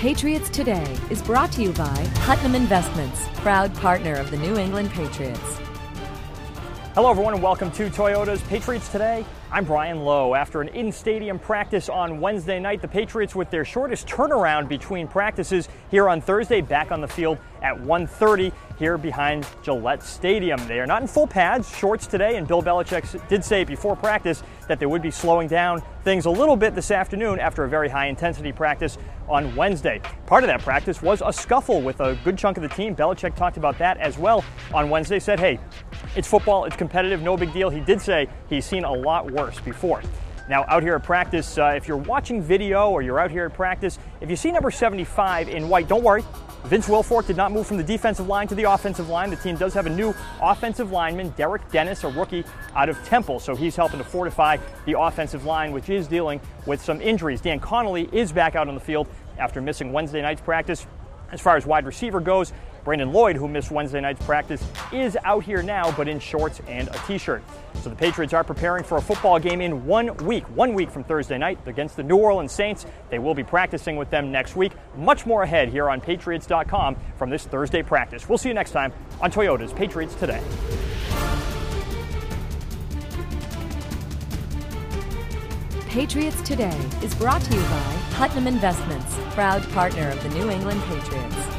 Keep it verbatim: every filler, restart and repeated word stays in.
Patriots Today is brought to you by Putnam Investments, proud partner of the New England Patriots. Hello everyone and welcome to Toyota's Patriots Today. I'm Brian Lowe. After an in-stadium practice on Wednesday night, the Patriots with their shortest turnaround between practices here on Thursday, back on the field at one thirty here behind Gillette Stadium. They are not in full pads, shorts today, and Bill Belichick did say before practice that they would be slowing down things a little bit this afternoon after a very high-intensity practice on Wednesday. Part of that practice was a scuffle with a good chunk of the team. Belichick talked about that as well on Wednesday, said, hey, it's football, it's competitive, no big deal. He did say he's seen a lot worse before. Now, out here at practice, uh, if you're watching video or you're out here at practice, if you see number seventy-five in white, don't worry. Vince Wilfork did not move from the defensive line to the offensive line. The team does have a new offensive lineman, Derek Dennis, a rookie out of Temple. So he's helping to fortify the offensive line, which is dealing with some injuries. Dan Connolly is back out on the field after missing Wednesday night's practice. As far as wide receiver goes, Brandon Lloyd, who missed Wednesday night's practice, is out here now, but in shorts and a t-shirt. So the Patriots are preparing for a football game in one week, one week from Thursday night against the New Orleans Saints. They will be practicing with them next week. Much more ahead here on Patriots dot com from this Thursday practice. We'll see you next time on Toyota's Patriots Today. Patriots Today is brought to you by Putnam Investments, proud partner of the New England Patriots.